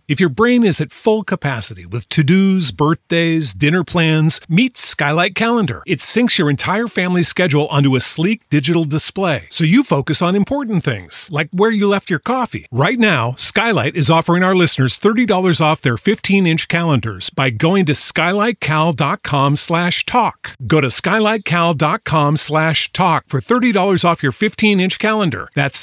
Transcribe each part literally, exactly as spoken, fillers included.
If your brain is at full capacity with to-dos, birthdays, dinner plans, meet Skylight Calendar. It syncs your entire family's schedule onto a sleek digital display, so you focus on important things, like where you left your coffee. Right now, Skylight is offering our listeners thirty dollars off their fifteen-inch calendars by going to skylightcal.com slash talk. Go to skylightcal.com slash talk for thirty dollars off your fifteen-inch calendar. That's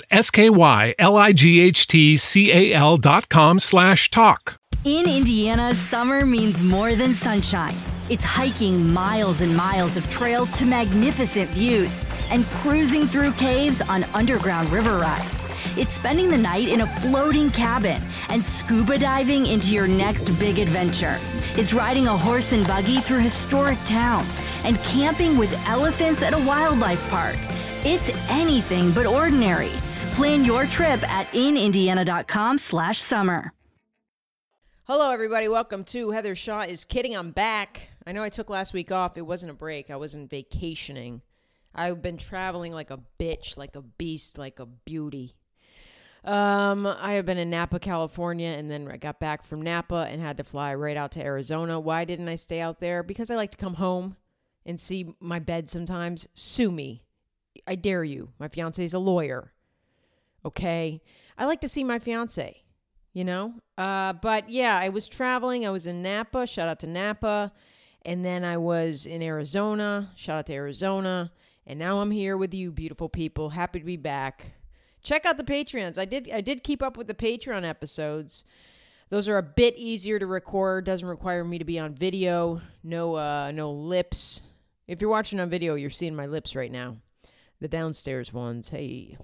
S-K-Y-L-I-G-H-T-C-A-L dot com slash talk. In Indiana, summer means more than sunshine. It's hiking miles and miles of trails to magnificent views and cruising through caves on underground river rides. It's spending the night in a floating cabin and scuba diving into your next big adventure. It's riding a horse and buggy through historic towns and camping with elephants at a wildlife park. It's anything but ordinary. Plan your trip at inindiana.com slash summer. Hello, everybody. Welcome to Heather Shaw is Kidding. I'm back. I know I took last week off. It wasn't a break. I wasn't vacationing. I've been traveling like a bitch, like a beast, like a beauty. Um, I have been in Napa, California, and then I got back from Napa and had to fly right out to Arizona. Why didn't I stay out there? Because I like to come home and see my bed sometimes. Sue me. I dare you. My fiance is a lawyer. Okay? I like to see my fiance. You know, uh, but yeah, I was traveling. I was in Napa. Shout out to Napa. And then I was in Arizona. Shout out to Arizona. And now I'm here with you, beautiful people. Happy to be back. Check out the Patreons. I did I did keep up with the Patreon episodes. Those are a bit easier to record. Doesn't require me to be on video. No, uh, no lips. If you're watching on video, you're seeing my lips right now. The downstairs ones. Hey.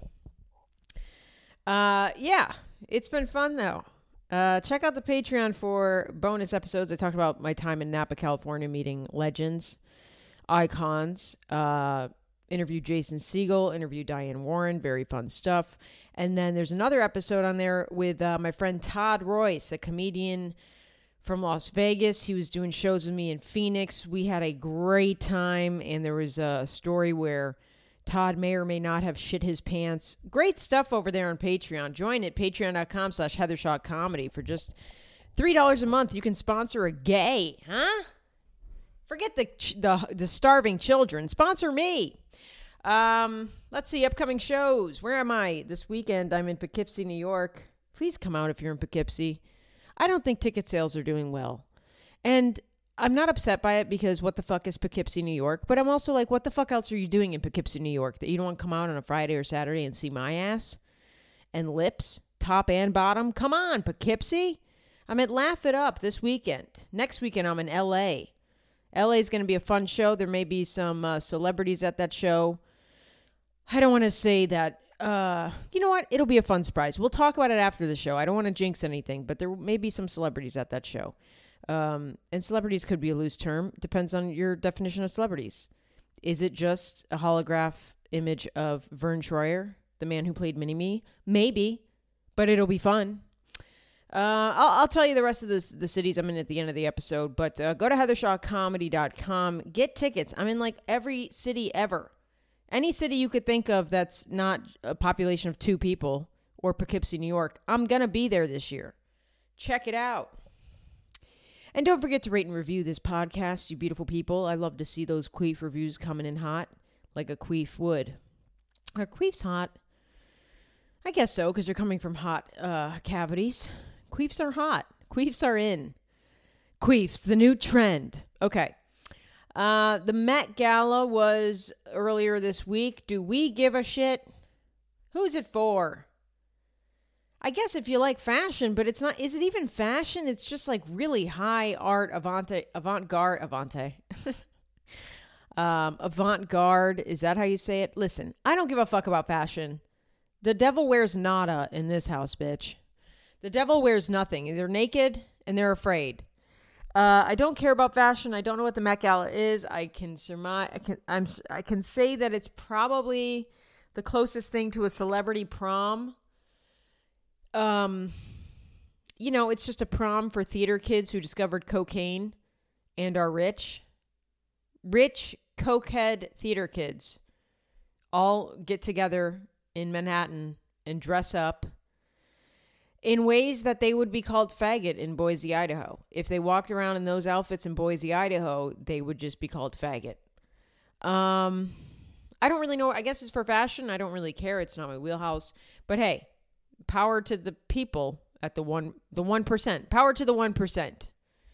Uh, yeah. It's been fun, though. Uh, check out the Patreon for bonus episodes. I talked about my time in Napa, California, meeting legends, icons, uh, interviewed Jason Segel, interviewed Diane Warren, very fun stuff. And then there's another episode on there with uh, my friend Todd Royce, a comedian from Las Vegas. He was doing shows with me in Phoenix. We had a great time, and there was a story where Todd may or may not have shit his pants. Great stuff over there on Patreon. Join it, patreon.com slash Heather Shaw Comedy. For just three dollars a month, you can sponsor a gay, huh? Forget the the, the starving children. Sponsor me. Um, let's see, upcoming shows. Where am I? This weekend, I'm in Poughkeepsie, New York. Please come out if you're in Poughkeepsie. I don't think ticket sales are doing well. And I'm not upset by it because what the fuck is Poughkeepsie, New York? But I'm also like, what the fuck else are you doing in Poughkeepsie, New York that you don't want to come out on a Friday or Saturday and see my ass and lips, top and bottom? Come on, Poughkeepsie. I'm at Laugh It Up this weekend. Next weekend, I'm in L A. L A is going to be a fun show. There may be some uh, celebrities at that show. I don't want to say that. Uh, you know what? It'll be a fun surprise. We'll talk about it after the show. I don't want to jinx anything, but there may be some celebrities at that show. Um, and celebrities could be a loose term. Depends on your definition of celebrities. Is it just a holograph image of Vern Troyer, the man who played Mini-Me? Maybe, but it'll be fun. Uh, I'll, I'll tell you the rest of the, the cities I'm in at the end of the episode, but uh, go to heather shaw comedy dot com. Get tickets. I'm in like every city ever. Any city you could think of that's not a population of two people or Poughkeepsie, New York. I'm going to be there this year. Check it out. And don't forget to rate and review this podcast, you beautiful people. I love to see those queef reviews coming in hot, like a queef would. Are queefs hot? I guess so, because they're coming from hot uh, cavities. Queefs are hot. Queefs are in. Queefs, the new trend. Okay. Uh, the Met Gala was earlier this week. Do we give a shit? Who's it for? I guess if you like fashion, but it's not, is it even fashion? It's just like really high art, avant, avant-garde, avante. um, avant-garde, is that how you say it? Listen, I don't give a fuck about fashion. The devil wears nada in this house, bitch. The devil wears nothing. They're naked and they're afraid. Uh, I don't care about fashion. I don't know what the Met Gala is. I can surmise, I can, I'm, I can say that it's probably the closest thing to a celebrity prom. Um, you know, it's just a prom for theater kids who discovered cocaine and are rich. Rich, cokehead theater kids all get together in Manhattan and dress up in ways that they would be called faggot in Boise, Idaho. If they walked around in those outfits in Boise, Idaho, they would just be called faggot. Um, I don't really know. I guess it's for fashion. I don't really care. It's not my wheelhouse. But hey, power to the people at the one, the one percent. Power to the one percent.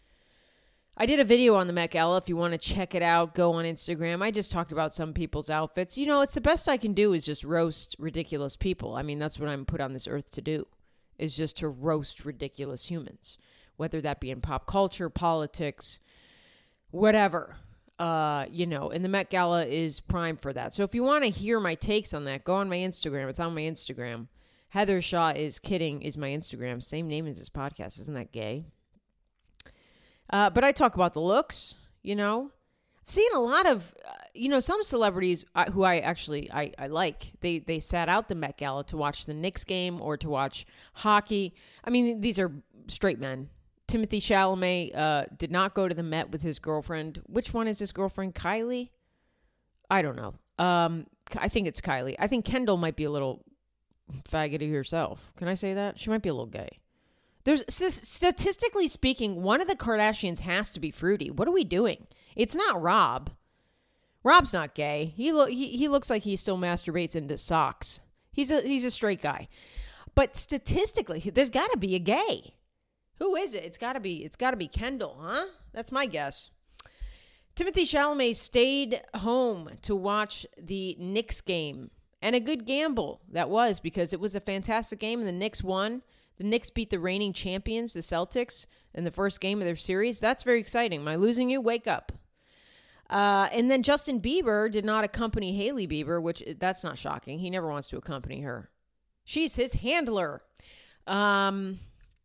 I did a video on the Met Gala. If you want to check it out, go on Instagram. I just talked about some people's outfits. You know, it's the best I can do is just roast ridiculous people. I mean, that's what I'm put on this earth to do, is just to roast ridiculous humans, whether that be in pop culture, politics, whatever. Uh, you know, and the Met Gala is prime for that. So if you want to hear my takes on that, go on my Instagram. It's on my Instagram. Heather Shaw is kidding is my Instagram. Same name as this podcast. Isn't that gay? Uh, but I talk about the looks, you know. I've seen a lot of, uh, you know, some celebrities uh, who I actually, I, I like. They they sat out the Met Gala to watch the Knicks game or to watch hockey. I mean, these are straight men. Timothée Chalamet uh, did not go to the Met with his girlfriend. Which one is his girlfriend? Kylie? I don't know. Um, I think it's Kylie. I think Kendall might be a little faggoty herself. Can I say that? She might be a little gay. There's statistically speaking, one of the Kardashians has to be fruity. What are we doing? It's not Rob. Rob's not gay. He lo- he he looks like he still masturbates into socks. He's a he's a straight guy. But statistically, there's got to be a gay. Who is it? It's got to be it's got to be Kendall, huh? That's my guess. Timothée Chalamet stayed home to watch the Knicks game, and a good gamble that was, because it was a fantastic game and the Knicks won. The Knicks beat the reigning champions, the Celtics, in the first game of their series. That's very exciting. Am I losing you? Wake up. Uh, and then Justin Bieber did not accompany Hailey Bieber, which that's not shocking. He never wants to accompany her. She's his handler. Um,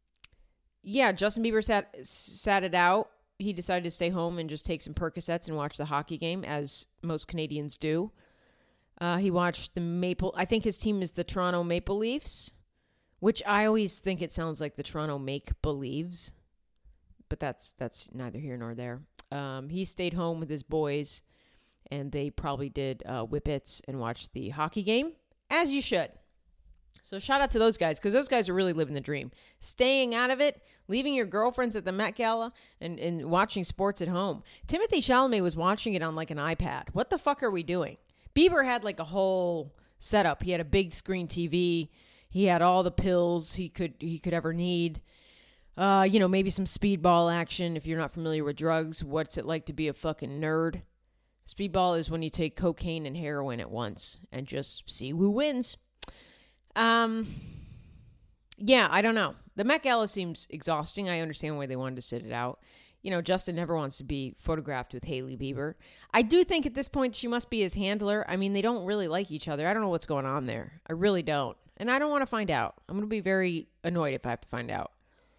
yeah, Justin Bieber sat sat it out. He decided to stay home and just take some Percocets and watch the hockey game, as most Canadians do. Uh, he watched the Maple... I think his team is the Toronto Maple Leafs, which I always think it sounds like the Toronto Make-Believes, but that's that's neither here nor there. Um, he stayed home with his boys, and they probably did uh, whippets and watched the hockey game, as you should. So shout out to those guys, because those guys are really living the dream. Staying out of it, leaving your girlfriends at the Met Gala, and, and watching sports at home. Timothée Chalamet was watching it on like an iPad. What the fuck are we doing? Bieber had like a whole setup. He had a big screen T V. He had all the pills he could he could ever need. Uh, you know, maybe some speedball action. If you're not familiar with drugs, what's it like to be a fucking nerd? Speedball is when you take cocaine and heroin at once and just see who wins. Um, yeah, I don't know. The Met Gala seems exhausting. I understand why they wanted to sit it out. You know, Justin never wants to be photographed with Hailey Bieber. I do think at this point she must be his handler. I mean, they don't really like each other. I don't know what's going on there. I really don't. And I don't want to find out. I'm going to be very annoyed if I have to find out.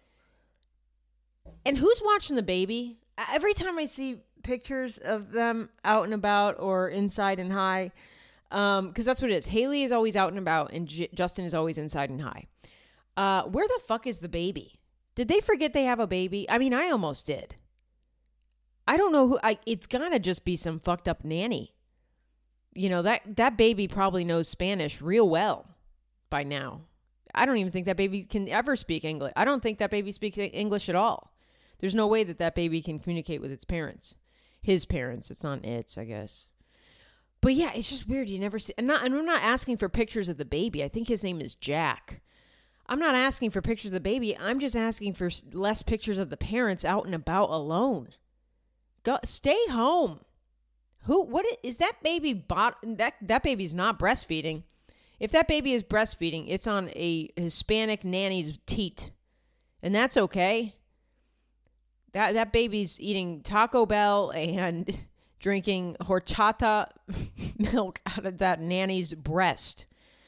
And who's watching the baby? Every time I see pictures of them out and about or inside and high, um, because that's what it is. Hailey is always out and about, and J- Justin is always inside and high. Uh, where the fuck is the baby? Did they forget they have a baby? I mean, I almost did. I don't know who. I, it's gotta just be some fucked up nanny. You know, that that baby probably knows Spanish real well by now. I don't even think that baby can ever speak English. I don't think that baby speaks English at all. There's no way that that baby can communicate with its parents. His parents. It's not its, I guess. But yeah, it's just weird. You never see. And, not, and I'm not asking for pictures of the baby. I think his name is Jack. I'm not asking for pictures of the baby. I'm just asking for less pictures of the parents out and about alone. Go, stay home. Who? What is that baby? Bot, that that baby's not breastfeeding. If that baby is breastfeeding, it's on a Hispanic nanny's teat, and that's okay. That that baby's eating Taco Bell and drinking horchata milk out of that nanny's breast.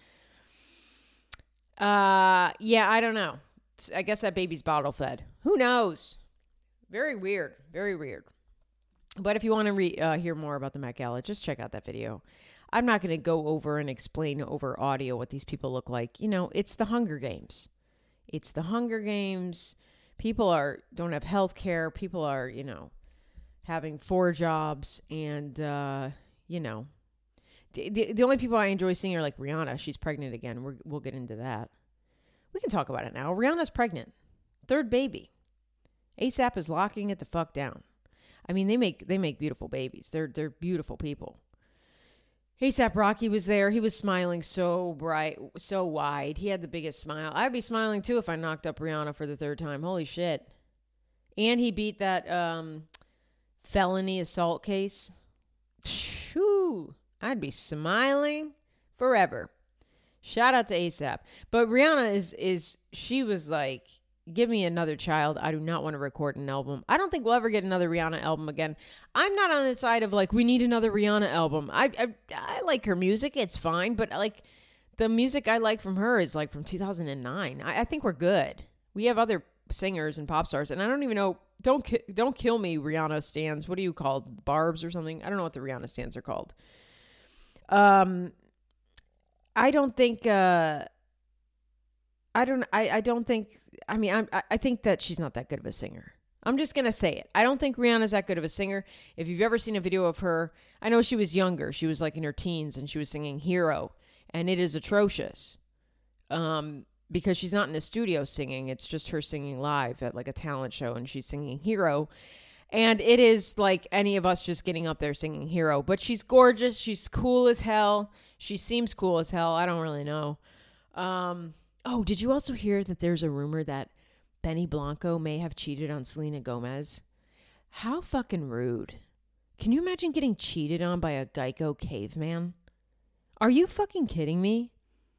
Uh, yeah, I don't know. I guess that baby's bottle fed. Who knows? Very weird. Very weird. But if you want to re- uh, hear more about the Met Gala, just check out that video. I'm not going to go over and explain over audio what these people look like. You know, it's the Hunger Games. It's the Hunger Games. People are don't have health care. People are, you know, having four jobs. And, uh, you know, the, the, the only people I enjoy seeing are like Rihanna. She's pregnant again. We're, we'll get into that. We can talk about it now. Rihanna's pregnant. Third baby. ASAP is locking it the fuck down. I mean, they make they make beautiful babies. They're they're beautiful people. ASAP Rocky was there. He was smiling so bright, so wide. He had the biggest smile. I'd be smiling too if I knocked up Rihanna for the third time. Holy shit. And he beat that um, felony assault case. Shoo. I'd be smiling forever. Shout out to ASAP. But Rihanna is, is she was like, give me another child. I do not want to record an album. I don't think we'll ever get another Rihanna album again. I'm not on the side of like, we need another Rihanna album. I, I, I like her music. It's fine. But like the music I like from her is like from two thousand nine. I, I think we're good. We have other singers and pop stars. And I don't even know. Don't, ki- don't kill me, Rihanna stands. What are you called? Barbs or something? I don't know what the Rihanna stands are called. Um, I don't think, uh, I don't, I, I don't think, I mean, I'm, I think that she's not that good of a singer. I'm just going to say it. I don't think Rihanna's that good of a singer. If you've ever seen a video of her, I know she was younger. She was like in her teens and she was singing Hero, and it is atrocious. Um, because she's not in a studio singing. It's just her singing live at like a talent show, and she's singing Hero. And it is like any of us just getting up there singing Hero. But she's gorgeous. She's cool as hell. She seems cool as hell. I don't really know. Um, oh, did you also hear that there's a rumor that Benny Blanco may have cheated on Selena Gomez? How fucking rude. Can you imagine getting cheated on by a Geico caveman? Are you fucking kidding me?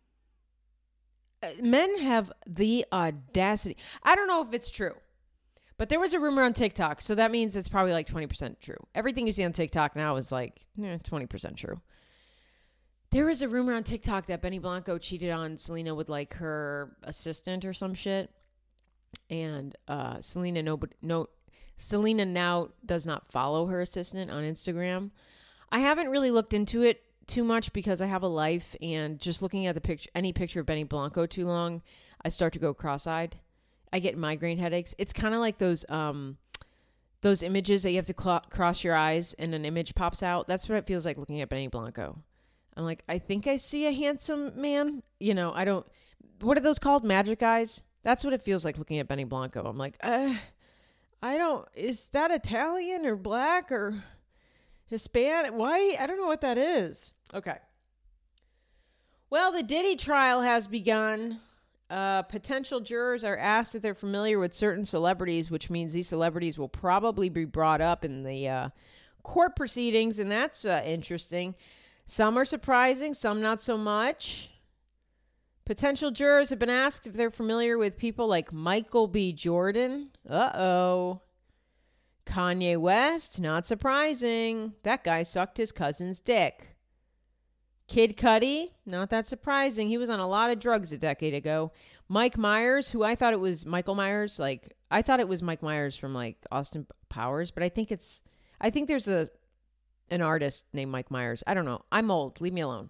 Men have the audacity. I don't know if it's true, but there was a rumor on TikTok, so that means it's probably like twenty percent true. Everything you see on TikTok now is like eh, twenty percent true. There was a rumor on TikTok that Benny Blanco cheated on Selena with like her assistant or some shit, and uh, Selena no, no, Selena now does not follow her assistant on Instagram. I haven't really looked into it too much because I have a life, and just looking at the picture, any picture of Benny Blanco too long, I start to go cross-eyed. I get migraine headaches. It's kind of like those um, those images that you have to cl- cross your eyes and an image pops out. That's what it feels like looking at Benny Blanco. I'm like, I think I see a handsome man. You know, I don't. What are those called? Magic eyes? That's what it feels like looking at Benny Blanco. I'm like, uh, I don't. Is that Italian or black or Hispanic? White? I don't know what that is. Okay. Well, the Diddy trial has begun. Uh, potential jurors are asked if they're familiar with certain celebrities, which means these celebrities will probably be brought up in the uh, court proceedings, and that's uh, interesting. Some are surprising, some not so much. Potential jurors have been asked if they're familiar with people like Michael B. Jordan. Uh-oh. Kanye West, not surprising. That guy sucked his cousin's dick. Kid Cudi, not that surprising. He was on a lot of drugs a decade ago. Mike Myers, who I thought it was Michael Myers, like I thought it was Mike Myers from like Austin Powers, but I think it's I think there's a an artist named Mike Myers. I don't know. I'm old. Leave me alone.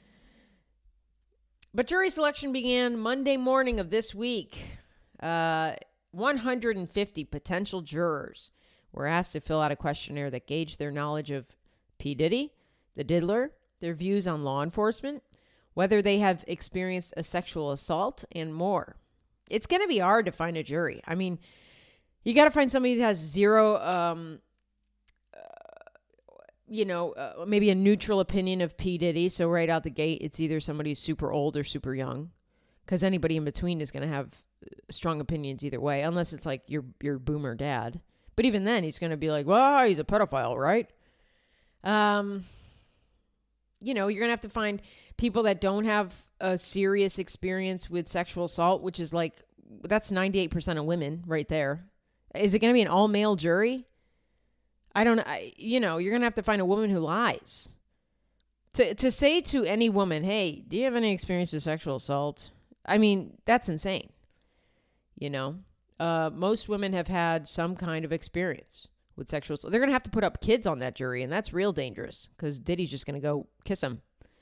But jury selection began Monday morning of this week. Uh, one hundred fifty potential jurors were asked to fill out a questionnaire that gauged their knowledge of P. Diddy, the diddler, their views on law enforcement, whether they have experienced a sexual assault, and more. It's going to be hard to find a jury. I mean, you got to find somebody that has zero, um, uh, you know, uh, maybe a neutral opinion of P. Diddy. So right out the gate, it's either somebody super old or super young, because anybody in between is going to have strong opinions either way, unless it's like your your boomer dad. But even then, he's going to be like, well, he's a pedophile, right? Um... You know, you're going to have to find people that don't have a serious experience with sexual assault, which is like, that's ninety-eight percent of women right there. Is it going to be an all-male jury? I don't know. You know, you're going to have to find a woman who lies. To to say to any woman, hey, do you have any experience with sexual assault? I mean, that's insane. You know, uh, most women have had some kind of experience with sexual assault. They're going to have to put up kids on that jury, and that's real dangerous because Diddy's just going to go kiss him.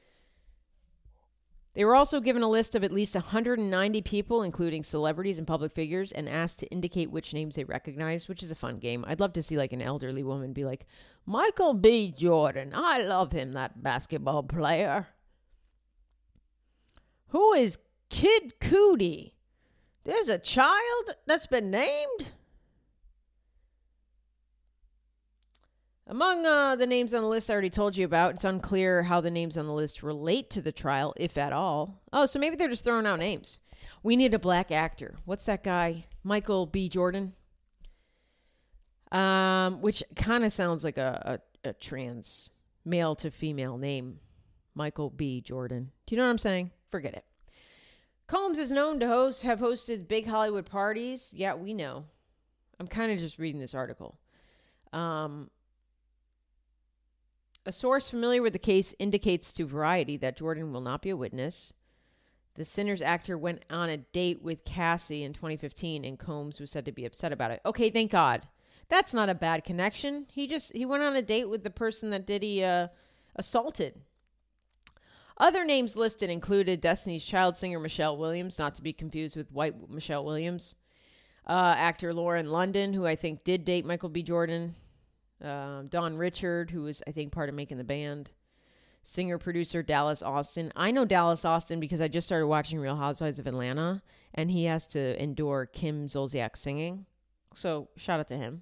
They were also given a list of at least one hundred ninety people, including celebrities and public figures, and asked to indicate which names they recognize, which is a fun game. I'd love to see like an elderly woman be like, Michael B. Jordan, I love him, that basketball player. Who is Kid Cudi? There's a child that's been named? Among uh, the names on the list I already told you about, it's unclear how the names on the list relate to the trial, if at all. Oh, so maybe they're just throwing out names. We need a black actor. What's that guy? Michael B. Jordan? Um, which kind of sounds like a, a, a trans male to female name. Michael B. Jordan. Do you know what I'm saying? Forget it. Combs is known to host, have hosted big Hollywood parties. Yeah, we know. I'm kind of just reading this article. Um... A source familiar with the case indicates to Variety that Jordan will not be a witness. The Sinners actor went on a date with Cassie in twenty fifteen, and Combs was said to be upset about it. Okay, thank God. That's not a bad connection. He just he went on a date with the person that Diddy uh, assaulted. Other names listed included Destiny's Child singer Michelle Williams, not to be confused with white Michelle Williams. Uh, actor Lauren London, who I think did date Michael B. Jordan. Um, Don Richard, who was, I think, part of making the band. Singer-producer Dallas Austin. I know Dallas Austin because I just started watching Real Housewives of Atlanta, and he has to endure Kim Zolciak singing. So, shout out to him.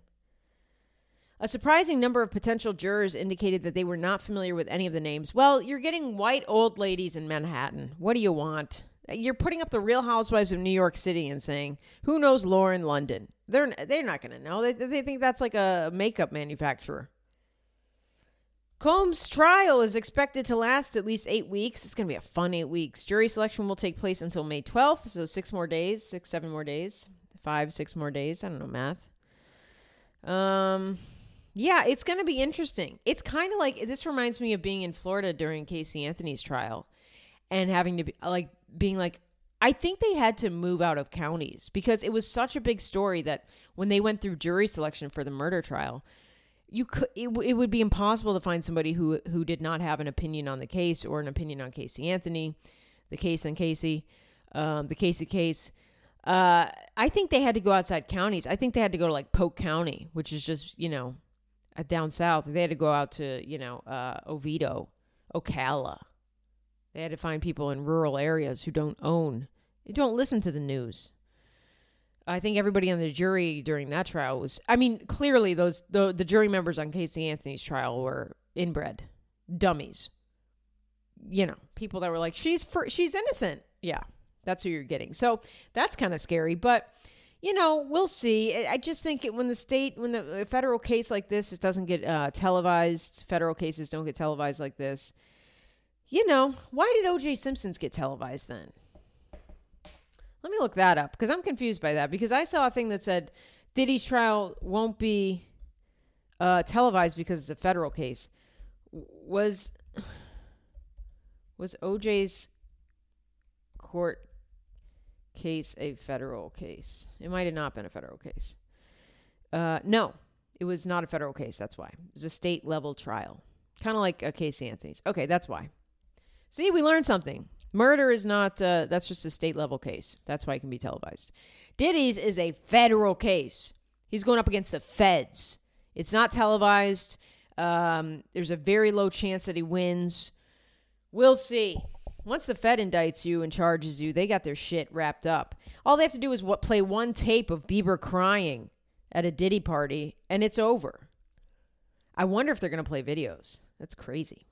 A surprising number of potential jurors indicated that they were not familiar with any of the names. Well, you're getting white old ladies in Manhattan. What do you want? You're putting up the Real Housewives of New York City and saying, who knows Lauren London? They're they're not going to know. They, they think that's like a makeup manufacturer. Combs' trial is expected to last at least eight weeks. It's going to be a fun eight weeks. Jury selection will take place until May twelfth, so six more days, six, seven more days, five, six more days. I don't know math. Um, yeah, it's going to be interesting. It's kind of like, this reminds me of being in Florida during Casey Anthony's trial and having to be like, being like, I think they had to move out of counties because it was such a big story that when they went through jury selection for the murder trial, you could it, it would be impossible to find somebody who who did not have an opinion on the case or an opinion on Casey Anthony, the case on Casey, um, the Casey case. Uh, I think they had to go outside counties. I think they had to go to like Polk County, which is just, you know, down south. They had to go out to, you know, uh, Oviedo, Ocala. They had to find people in rural areas who don't own, don't listen to the news. I think everybody on the jury during that trial was, I mean, clearly those the, the jury members on Casey Anthony's trial were inbred, dummies. You know, people that were like, she's for, she's innocent. Yeah, that's who you're getting. So that's kind of scary, but you know, we'll see. I just think it, when the state, when the a federal case like this, it doesn't get uh, televised. Federal cases don't get televised like this. You know, why did O J Simpson's get televised then? Let me look that up because I'm confused by that because I saw a thing that said Diddy's trial won't be uh, televised because it's a federal case. Was was O J's court case a federal case? It might have not been a federal case. Uh, no, it was not a federal case. That's why. It was a state level trial. Kind of like a Casey Anthony's. Okay, that's why. See, we learned something. Murder is not, uh, that's just a state level case. That's why it can be televised. Diddy's is a federal case. He's going up against the feds. It's not televised. Um, there's a very low chance that he wins. We'll see. Once the Fed indicts you and charges you, they got their shit wrapped up. All they have to do is what, play one tape of Bieber crying at a Diddy party, and it's over. I wonder if they're going to play videos. That's crazy.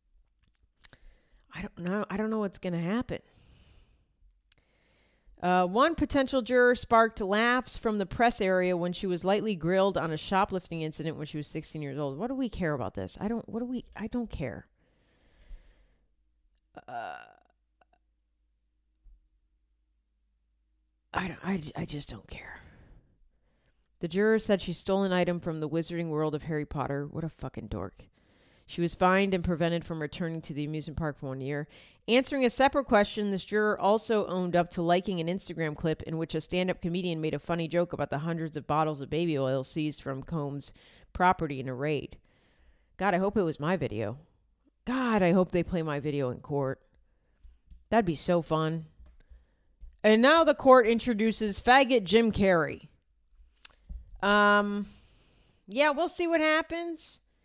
I don't know. I don't know what's going to happen. Uh, one potential juror sparked laughs from the press area when she was lightly grilled on a shoplifting incident when she was sixteen years old. What do we care about this? I don't. What do we? I don't care. Uh, I don't. I, I just don't care. The juror said she stole an item from the wizarding world of Harry Potter. What a fucking dork. She was fined and prevented from returning to the amusement park for one year. Answering a separate question, this juror also owned up to liking an Instagram clip in which a stand-up comedian made a funny joke about the hundreds of bottles of baby oil seized from Combs' property in a raid. God, I hope it was my video. God, I hope they play my video in court. That'd be so fun. And now the court introduces faggot Jim Carrey. Um, yeah, we'll see what happens.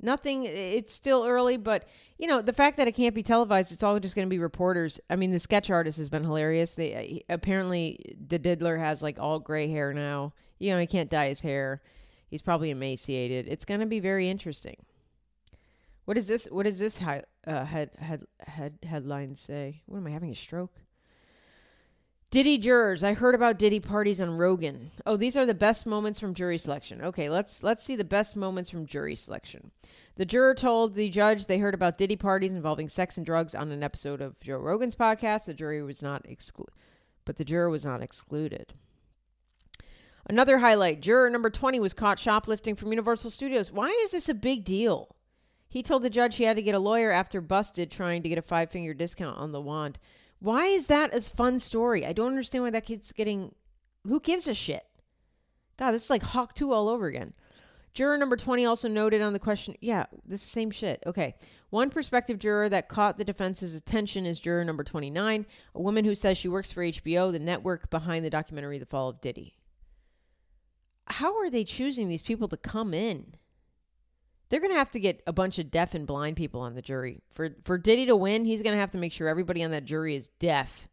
Nothing, it's still early, but, you know, the fact that it can't be televised, it's all just going to be reporters. I mean, the sketch artist has been hilarious. They apparently, the Diddler has, like, all gray hair now. You know, he can't dye his hair. He's probably emaciated. It's going to be very interesting. What is this? What does this hi- uh, head, head, head, headline say? What, am I having a stroke? Diddy jurors. I heard about Diddy parties on Rogan. Oh, these are the best moments from jury selection. Okay, let's let's see the best moments from jury selection. The juror told the judge they heard about Diddy parties involving sex and drugs on an episode of Joe Rogan's podcast. The jury was not excluded, but the juror was not excluded. Another highlight: juror number twenty was caught shoplifting from Universal Studios. Why is this a big deal? He told the judge he had to get a lawyer after busted trying to get a five-finger discount on the wand. Why is that a fun story? I don't understand why that kid's getting... Who gives a shit? God, this is like Hawk two all over again. Juror number twenty also noted on the question... Yeah, this is the same shit. Okay. One prospective juror that caught the defense's attention is juror number twenty-nine, a woman who says she works for H B O, the network behind the documentary The Fall of Diddy. How are they choosing these people to come in? They're going to have to get a bunch of deaf and blind people on the jury. For for Diddy to win, he's going to have to make sure everybody on that jury is deaf.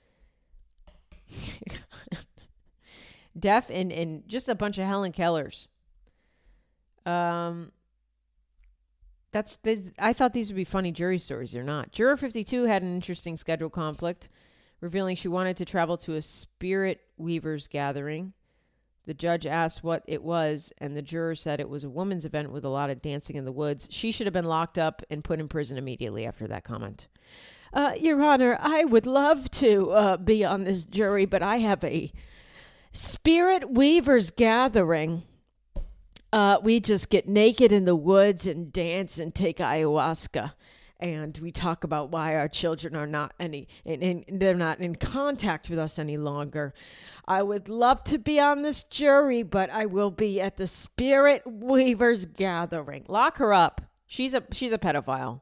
Deaf and, and just a bunch of Helen Kellers. Um, that's this, I thought these would be funny jury stories. They're not. Juror fifty-two had an interesting schedule conflict, revealing she wanted to travel to a Spirit Weavers gathering. The judge asked what it was, and the juror said it was a woman's event with a lot of dancing in the woods. She should have been locked up and put in prison immediately after that comment. Uh, Your Honor, I would love to uh, be on this jury, but I have a Spirit Weavers gathering. Uh, we just get naked in the woods and dance and take ayahuasca. And we talk about why our children are not any, and, and they're not in contact with us any longer. I would love to be on this jury, but I will be at the Spirit Weavers gathering. Lock her up. She's a she's a pedophile.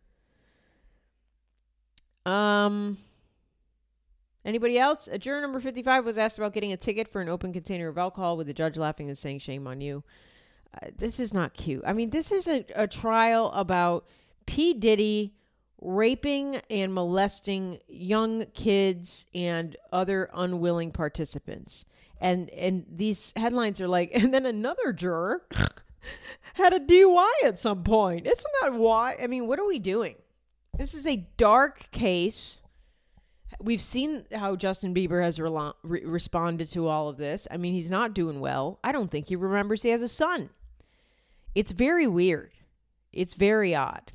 Um. Anybody else? A juror number fifty-five was asked about getting a ticket for an open container of alcohol, with the judge laughing and saying, "Shame on you." Uh, this is not cute. I mean, this is a, a trial about P. Diddy raping and molesting young kids and other unwilling participants. And and these headlines are like, and then another juror had a D U I at some point. Isn't that why? I mean, what are we doing? This is a dark case. We've seen how Justin Bieber has re- re- responded to all of this. I mean, he's not doing well. I don't think he remembers he has a son. It's very weird. It's very odd.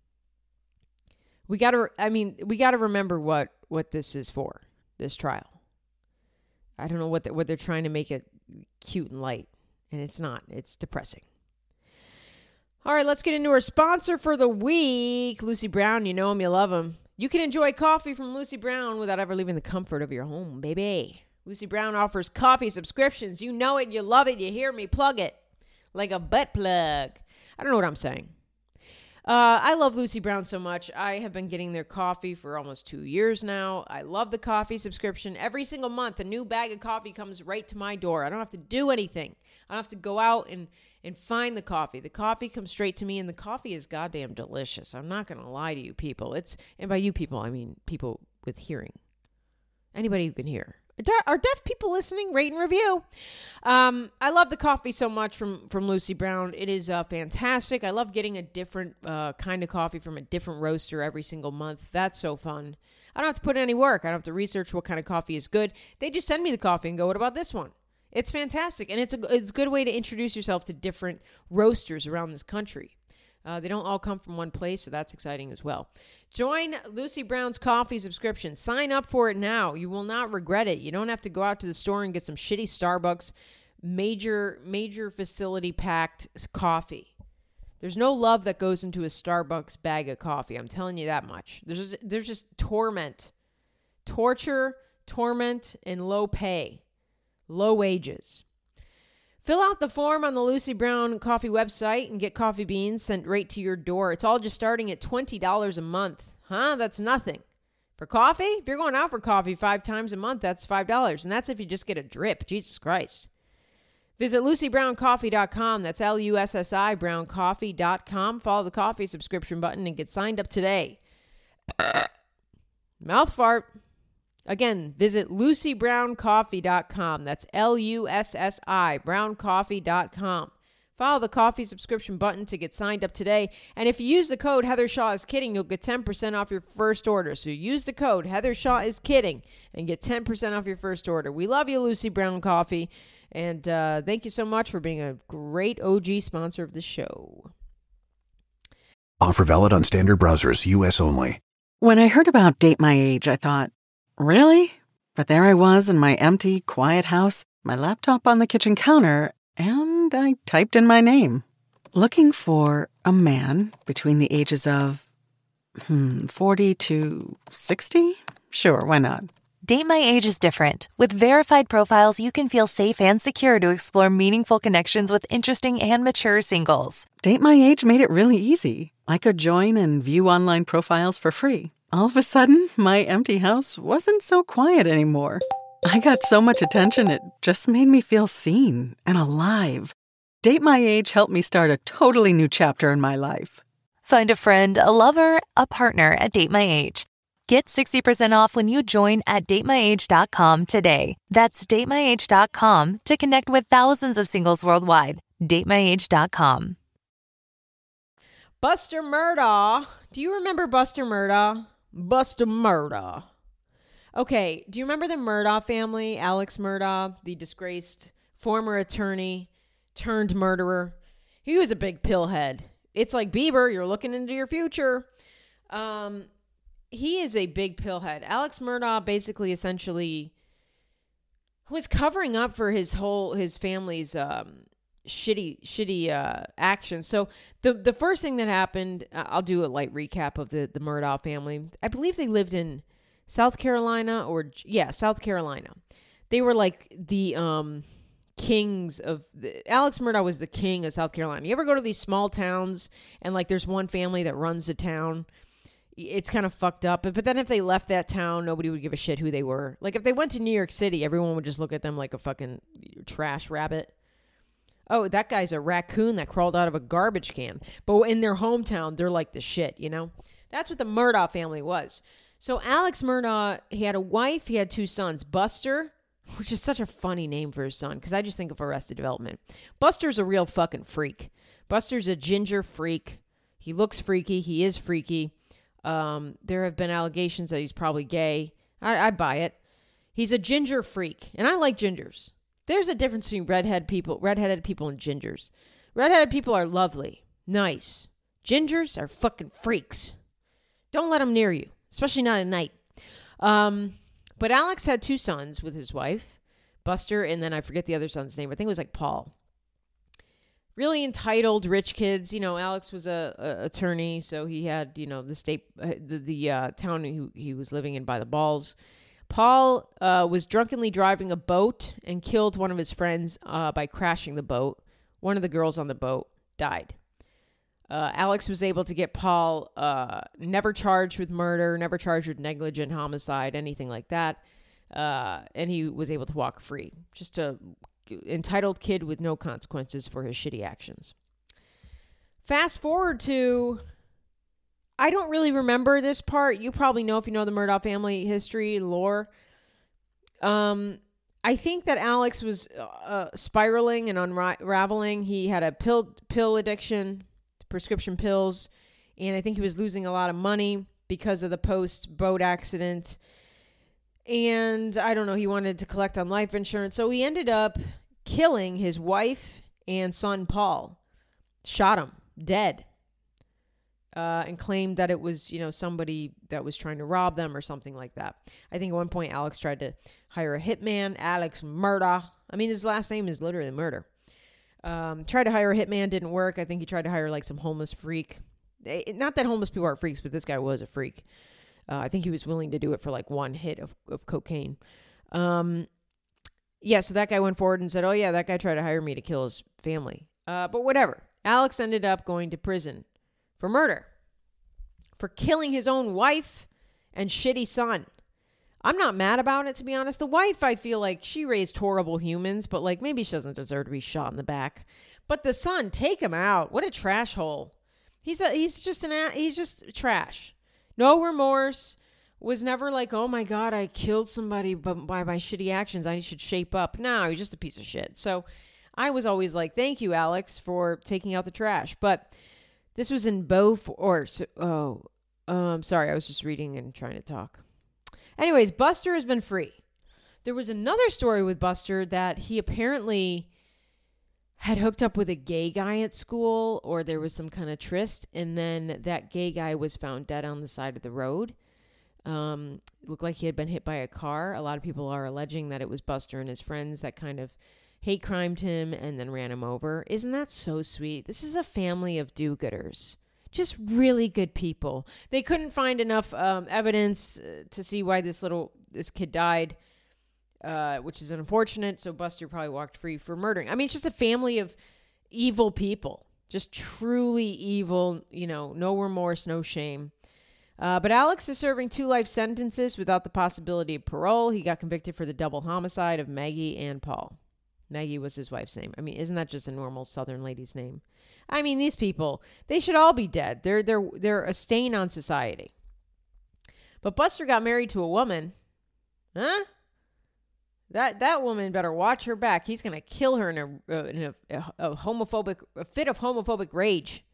We got to, I mean, we got to remember what, what this is for, this trial. I don't know what, the, what they're trying to make it cute and light, and it's not. It's depressing. All right, let's get into our sponsor for the week, Lucy Brown. You know him, you love him. You can enjoy coffee from Lucy Brown without ever leaving the comfort of your home, baby. Lucy Brown offers coffee subscriptions. You know it, you love it, you hear me plug it like a butt plug. I don't know what I'm saying. Uh, I love Lucy Brown so much. I have been getting their coffee for almost two years now. I love the coffee subscription. Every single month, a new bag of coffee comes right to my door. I don't have to do anything. I don't have to go out and, and find the coffee. The coffee comes straight to me, and the coffee is goddamn delicious. I'm not going to lie to you people. It's, and by you people, I mean people with hearing. Anybody who can hear. Are deaf people listening? Rate and review. Um, I love the coffee so much from, from Lucy Brown. It is uh, fantastic. I love getting a different uh, kind of coffee from a different roaster every single month. That's so fun. I don't have to put in any work. I don't have to research what kind of coffee is good. They just send me the coffee and go, what about this one? It's fantastic. And it's a, it's a good way to introduce yourself to different roasters around this country. Uh, they don't all come from one place, so that's exciting as well. Join Lucy Brown's coffee subscription. Sign up for it now. You will not regret it. You don't have to go out to the store and get some shitty Starbucks major, major facility-packed coffee. There's no love that goes into a Starbucks bag of coffee. I'm telling you that much. There's just, there's just torment. Torture, torment, and low pay. Low wages. Fill out the form on the Lucy Brown Coffee website and get coffee beans sent right to your door. It's all just starting at twenty dollars a month. Huh? That's nothing. For coffee? If you're going out for coffee five times a month, that's five dollars. And that's if you just get a drip. Jesus Christ. Visit lucy brown coffee dot com. That's L U S S I brown coffee dot com. Follow the coffee subscription button and get signed up today. Mouth fart. Again, visit lucy brown coffee dot com. That's L U S S I brown coffee dot com. Follow the coffee subscription button to get signed up today. And if you use the code Heather Shaw is Kidding, you'll get ten percent off your first order. So use the code Heather Shaw is Kidding and get ten percent off your first order. We love you, Lucy Brown Coffee. And uh, thank you so much for being a great O G sponsor of the show. Offer valid on standard browsers, U S only. When I heard about Date My Age, I thought, really? But there I was in my empty, quiet house, my laptop on the kitchen counter, and I typed in my name. Looking for a man between the ages of, hmm, forty to sixty? Sure, why not? Date My Age is different. With verified profiles, you can feel safe and secure to explore meaningful connections with interesting and mature singles. Date My Age made it really easy. I could join and view online profiles for free. All of a sudden, my empty house wasn't so quiet anymore. I got so much attention, it just made me feel seen and alive. Date My Age helped me start a totally new chapter in my life. Find a friend, a lover, a partner at Date My Age. Get sixty percent off when you join at date my age dot com today. That's date my age dot com to connect with thousands of singles worldwide. date my age dot com. Buster Murdaugh. Do you remember Buster Murdaugh? Buster Murdaugh. Okay, do you remember the Murdaugh family? Alex Murdaugh, the disgraced former attorney turned murderer. He was a big pillhead. It's like Bieber, you're looking into your future. Um... He is a big pillhead. Alex Murdaugh basically essentially was covering up for his whole, his family's um, shitty, shitty uh, actions. So the the first thing that happened, uh, I'll do a light recap of the, the Murdaugh family. I believe they lived in South Carolina or, yeah, South Carolina. They were like the um, kings of, the, Alex Murdaugh was the king of South Carolina. You ever go to these small towns and like there's one family that runs the town? It's kind of fucked up. But, but then if they left that town, nobody would give a shit who they were. Like if they went to New York City, everyone would just look at them like a fucking trash rabbit. Oh, that guy's a raccoon that crawled out of a garbage can. But in their hometown, they're like the shit, you know? That's what the Murdaugh family was. So Alex Murdaugh, he had a wife, he had two sons. Buster, which is such a funny name for his son, because I just think of Arrested Development. Buster's a real fucking freak. Buster's a ginger freak. He looks freaky. He is freaky. Um, there have been allegations that he's probably gay. I, I buy it. He's a ginger freak, and I like gingers. There's a difference between redhead people, redheaded people and gingers. Redheaded people are lovely, nice. Gingers are fucking freaks. Don't let them near you, especially not at night. Um, but Alex had two sons with his wife, Buster, and then I forget the other son's name. I think it was like Paul. Really entitled rich kids. You know, Alex was a, a attorney, so he had, you know, the state, uh, the, the uh, town he, he was living in by the balls. Paul uh, was drunkenly driving a boat and killed one of his friends uh, by crashing the boat. One of the girls on the boat died. Uh, Alex was able to get Paul uh, never charged with murder, never charged with negligent homicide, anything like that. Uh, and he was able to walk free. Just a entitled kid with no consequences for his shitty actions. Fast forward to, I don't really remember this part. You probably know if you know the Murdaugh family history and lore. Um, I think that Alex was uh, spiraling and unraveling. He had a pill pill addiction, prescription pills, and I think he was losing a lot of money because of the post-boat accident. And I don't know, he wanted to collect on life insurance. So he ended up killing his wife and son, Paul. Shot him dead. Uh, and claimed that it was, you know, somebody that was trying to rob them or something like that. I think at one point Alex tried to hire a hitman, Alex Murdaugh. I mean, his last name is literally murder. Um, tried to hire a hitman, didn't work. I think he tried to hire like some homeless freak. Not that homeless people aren't freaks, but this guy was a freak. Uh, I think he was willing to do it for like one hit of, of cocaine. Um, yeah, so that guy went forward and said, oh yeah, that guy tried to hire me to kill his family. Uh, but whatever. Alex ended up going to prison for murder. For killing his own wife and shitty son. I'm not mad about it, to be honest. The wife, I feel like she raised horrible humans, but like maybe she doesn't deserve to be shot in the back. But the son, take him out. What a trash hole. He's a, he's just an he's just trash. No remorse. Was never like, oh my God, I killed somebody but by my shitty actions. I should shape up. No, he's just a piece of shit. So I was always like, thank you, Alex, for taking out the trash. But this was in Beaufort. Or, oh, um, sorry, I was just reading and trying to talk. Anyways, Buster has been free. There was another story with Buster that he apparently had hooked up with a gay guy at school, or there was some kind of tryst, and then that gay guy was found dead on the side of the road. Um, it looked like he had been hit by a car. A lot of people are alleging that it was Buster and his friends that kind of hate crimed him and then ran him over. Isn't that so sweet? This is a family of do-gooders. Just really good people. They couldn't find enough um, evidence uh, to see why this little this kid died, uh, which is unfortunate. So Buster probably walked free for murdering. I mean, it's just a family of evil people. Just truly evil, you know, no remorse, no shame. Uh, but Alex is serving two life sentences without the possibility of parole. He got convicted for the double homicide of Maggie and Paul. Maggie was his wife's name. I mean, isn't that just a normal Southern lady's name? I mean, these people, they should all be dead. They're they're they're a stain on society. But Buster got married to a woman. Huh? That that woman better watch her back. He's going to kill her in a uh, in a, a, a homophobic a fit of homophobic rage.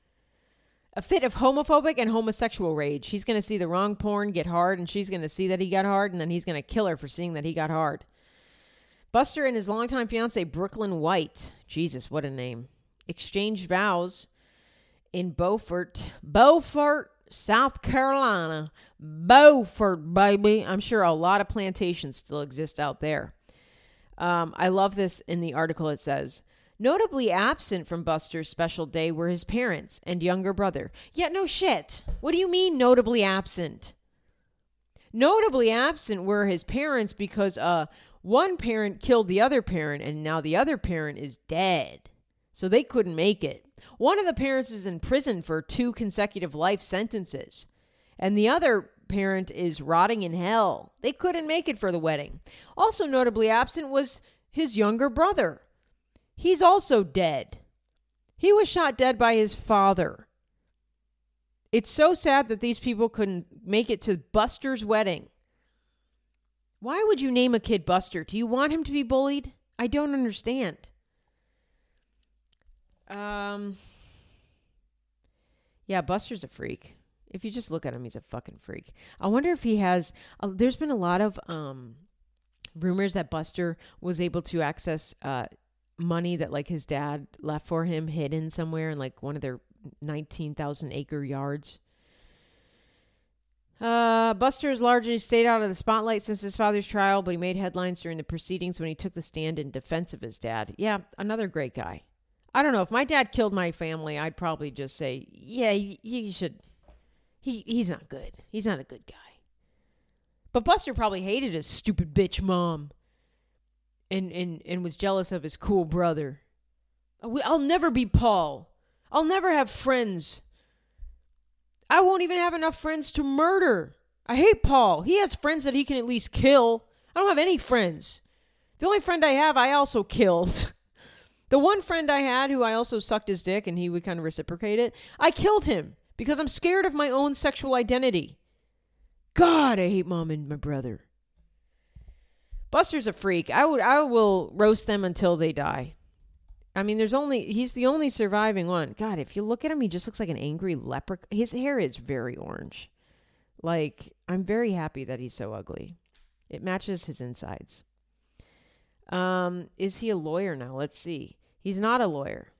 A fit of homophobic and homosexual rage. He's going to see the wrong porn get hard, and she's going to see that he got hard, and then he's going to kill her for seeing that he got hard. Buster and his longtime fiancee, Brooklyn White, Jesus, what a name, exchanged vows in Beaufort, Beaufort, South Carolina. Beaufort, baby. I'm sure a lot of plantations still exist out there. Um, I love this in the article. It says, notably absent from Buster's special day were his parents and younger brother. Yeah, no shit. What do you mean notably absent? Notably absent were his parents because uh, one parent killed the other parent and now the other parent is dead. So they couldn't make it. One of the parents is in prison for two consecutive life sentences. And the other parent is rotting in hell. They couldn't make it for the wedding. Also notably absent was his younger brother. He's also dead. He was shot dead by his father. It's so sad that these people couldn't make it to Buster's wedding. Why would you name a kid Buster? Do you want him to be bullied? I don't understand. Um, yeah, Buster's a freak. If you just look at him, he's a fucking freak. I wonder if he has, uh, there's been a lot of um, rumors that Buster was able to access uh, money that like his dad left for him hidden somewhere in like one of their nineteen thousand acre yards. Uh, Buster has largely stayed out of the spotlight since his father's trial, but he made headlines during the proceedings when he took the stand in defense of his dad. Yeah, another great guy. I don't know. If my dad killed my family, I'd probably just say, yeah, he, he should. He He's not good. He's not a good guy. But Buster probably hated his stupid bitch mom and, and, and was jealous of his cool brother. I'll never be Paul. I'll never have friends. I won't even have enough friends to murder. I hate Paul. He has friends that he can at least kill. I don't have any friends. The only friend I have, I also killed. The one friend I had who I also sucked his dick and he would kind of reciprocate it, I killed him because I'm scared of my own sexual identity. God, I hate mom and my brother. Buster's a freak. I would, I will roast them until they die. I mean, there's only, he's the only surviving one. God, if you look at him, he just looks like an angry leprechaun. His hair is very orange. Like, I'm very happy that he's so ugly. It matches his insides. Um, is he a lawyer now? Let's see. He's not a lawyer.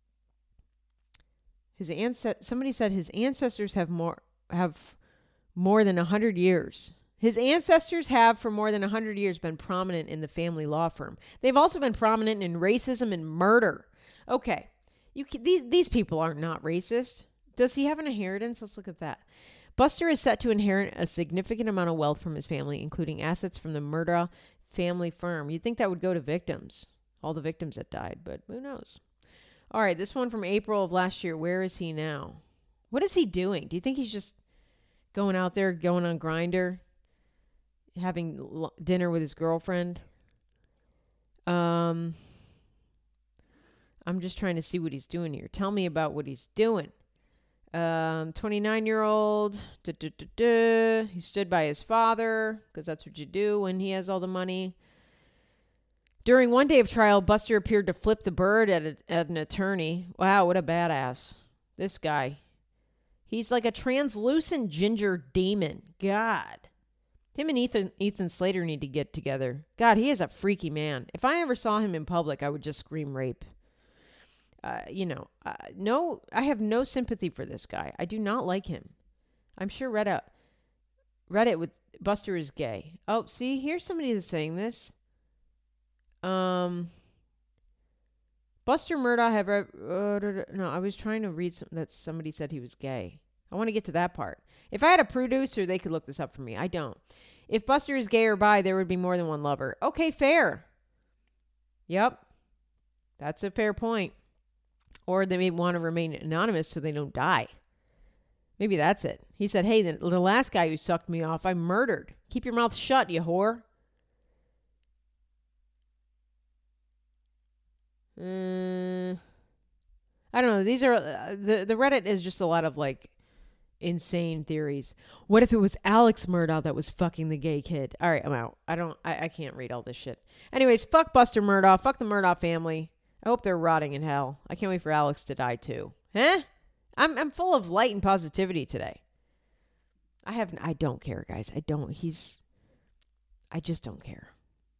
His ancest- somebody said his ancestors have more, have more than a hundred years. His ancestors have, for more than one hundred years, been prominent in the family law firm. They've also been prominent in racism and murder. Okay, you can, these these people are not racist. Does he have an inheritance? Let's look at that. Buster is set to inherit a significant amount of wealth from his family, including assets from the Murdaugh family firm. You'd think that would go to victims, all the victims that died, but who knows? All right, this one from April of last year. Where is he now? What is he doing? Do you think he's just going out there, going on Grindr? having l- dinner with his girlfriend. Um, I'm just trying to see what he's doing here. Tell me about what he's doing. Um, twenty-nine-year-old. Duh, duh, duh, duh. He stood by his father because that's what you do when he has all the money. During one day of trial, Buster appeared to flip the bird at, a, at an attorney. Wow, what a badass. This guy. He's like a translucent ginger demon. God. Him and Ethan Ethan Slater need to get together. God, he is a freaky man. If I ever saw him in public, I would just scream rape. Uh, you know, uh, no, I have no sympathy for this guy. I do not like him. I'm sure Reddit, Reddit with Buster is gay. Oh, see, here's somebody that's saying this. Um, Buster Murdaugh have uh, no. I was trying to read some, that somebody said he was gay. I want to get to that part. If I had a producer, they could look this up for me. I don't. If Buster is gay or bi, there would be more than one lover. Okay, fair. Yep, that's a fair point. Or they may want to remain anonymous so they don't die. Maybe that's it. He said, hey, the, the last guy who sucked me off, I murdered. Keep your mouth shut, you whore. Uh, I don't know. These are, uh, the, the Reddit is just a lot of like insane theories. What if it was Alex Murdaugh that was fucking the gay kid? All right, I'm out. I don't, I, I can't read all this shit. Anyways, fuck Buster Murdaugh. Fuck the Murdaugh family. I hope they're rotting in hell. I can't wait for Alex to die too. Huh? I'm I'm full of light and positivity today. I have I don't care, guys. I don't. He's I just don't care.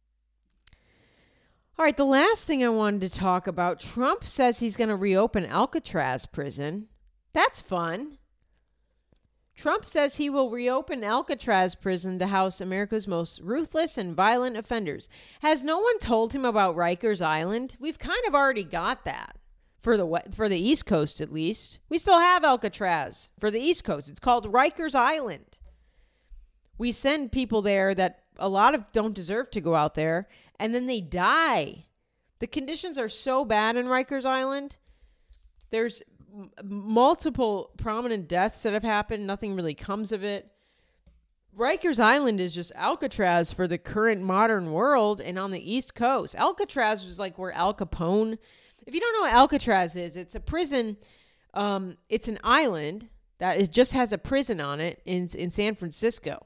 All right, the last thing I wanted to talk about, Trump says he's going to reopen Alcatraz prison. That's fun. Trump says he will reopen Alcatraz prison to house America's most ruthless and violent offenders. Has no one told him about Rikers Island? We've kind of already got that for the for the East Coast, at least. We still have Alcatraz for the East Coast. It's called Rikers Island. We send people there that a lot of don't deserve to go out there, and then they die. The conditions are so bad in Rikers Island. There's multiple prominent deaths that have happened. Nothing really comes of it. Rikers Island is just Alcatraz for the current modern world and on the East Coast. Alcatraz was like where Al Capone... If you don't know what Alcatraz is, it's a prison. Um, it's an island that is, just has a prison on it in in San Francisco.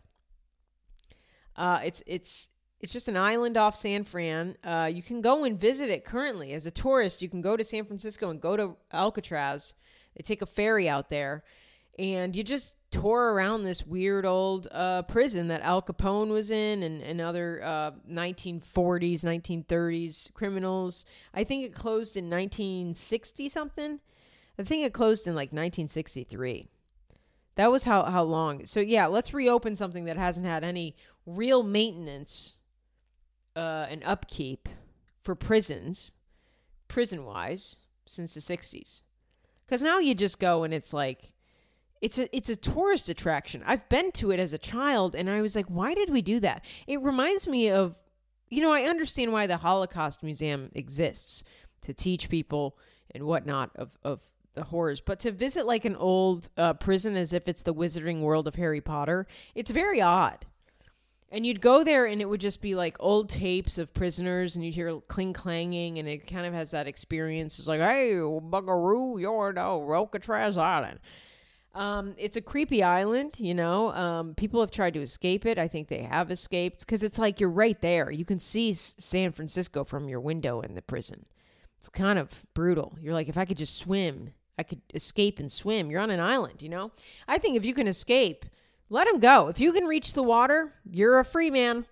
Uh, it's it's it's just an island off San Fran. Uh, you can go and visit it currently as a tourist. You can go to San Francisco and go to Alcatraz. They take a ferry out there, and you just tour around this weird old uh, prison that Al Capone was in, and, and other uh, nineteen forties, nineteen thirties criminals. I think it closed in nineteen sixty something. I think it closed in like nineteen sixty-three. That was how, how long. So yeah, let's reopen something that hasn't had any real maintenance uh, and upkeep for prisons, prison-wise, since the sixties. Because now you just go and it's like, it's a it's a tourist attraction. I've been to it as a child, and I was like, why did we do that? It reminds me of, you know, I understand why the Holocaust Museum exists, to teach people and whatnot of, of the horrors. But to visit like an old uh, prison as if it's the Wizarding World of Harry Potter, it's very odd. And you'd go there and it would just be like old tapes of prisoners, and you'd hear cling clanging, and it kind of has that experience. It's like, hey, buckaroo, you're no Alcatraz Island. Um, it's a creepy island, you know. Um, people have tried to escape it. I think they have escaped because it's like you're right there. You can see San Francisco from your window in the prison. It's kind of brutal. You're like, if I could just swim, I could escape and swim. You're on an island, you know. I think if you can escape, let them go. If you can reach the water, you're a free man.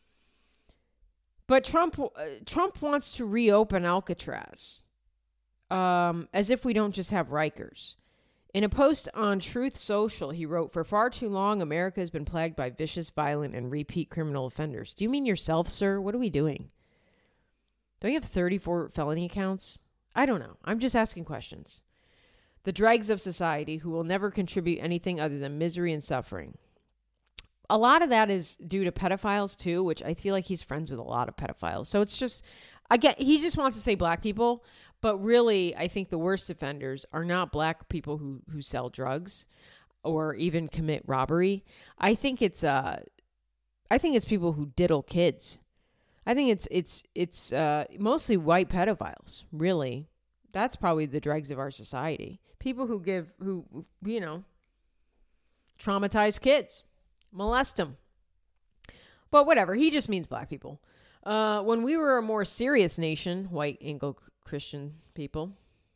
But Trump, uh, Trump wants to reopen Alcatraz, um, as if we don't just have Rikers. In a post on Truth Social, he wrote, "For far too long, America has been plagued by vicious, violent, and repeat criminal offenders." Do you mean yourself, sir? What are we doing? Don't you have thirty-four felony counts? I don't know. I'm just asking questions. The dregs of society who will never contribute anything other than misery and suffering. A lot of that is due to pedophiles too, which I feel like he's friends with a lot of pedophiles. So it's just, I get, he just wants to say black people, but really I think the worst offenders are not black people who, who sell drugs or even commit robbery. I think it's uh, I think it's people who diddle kids. I think it's it's it's uh, mostly white pedophiles, really. That's probably the dregs of our society. People who give, who, you know, traumatize kids, molest them. But whatever, he just means black people. Uh, when we were a more serious nation, white Anglo-Christian people,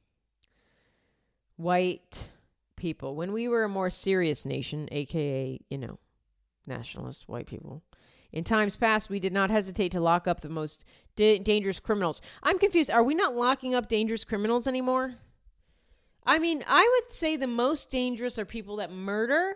white people, when we were a more serious nation, a k a, you know, nationalist white people, in times past, we did not hesitate to lock up the most da- dangerous criminals. I'm confused. Are we not locking up dangerous criminals anymore? I mean, I would say the most dangerous are people that murder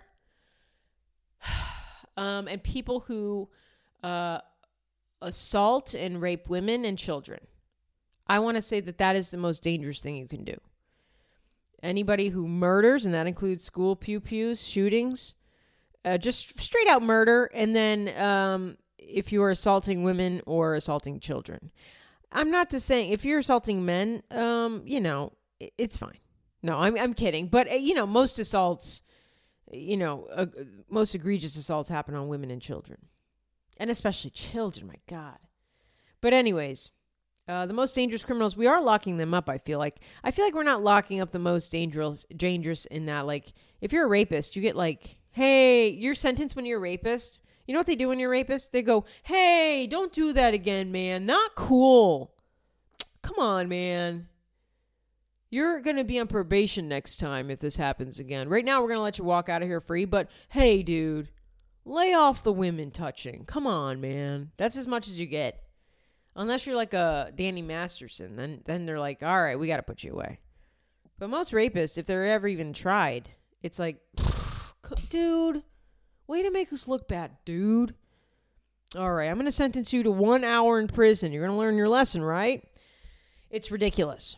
um, and people who uh, assault and rape women and children. I want to say that that is the most dangerous thing you can do. Anybody who murders, and that includes school pew-pews, shootings, Uh, just straight out murder, and then um, if you're assaulting women or assaulting children. I'm not just saying, if you're assaulting men, um, you know, it, it's fine. No, I'm I'm kidding. But, uh, you know, most assaults, you know, uh, most egregious assaults happen on women and children. And especially children, my God. But anyways, uh, the most dangerous criminals, we are locking them up, I feel like. I feel like we're not locking up the most dangerous, dangerous in that, like, if you're a rapist, you get, like, hey, you're sentenced when you're a rapist. You know what they do when you're a rapist? They go, hey, don't do that again, man. Not cool. Come on, man. You're going to be on probation next time if this happens again. Right now, we're going to let you walk out of here free. But, hey, dude, lay off the women touching. Come on, man. That's as much as you get. Unless you're like a Danny Masterson. Then, then they're like, all right, we got to put you away. But most rapists, if they're ever even tried, it's like, dude, way to make us look bad, dude. All right, I'm going to sentence you to one hour in prison. You're going to learn your lesson, right? It's ridiculous.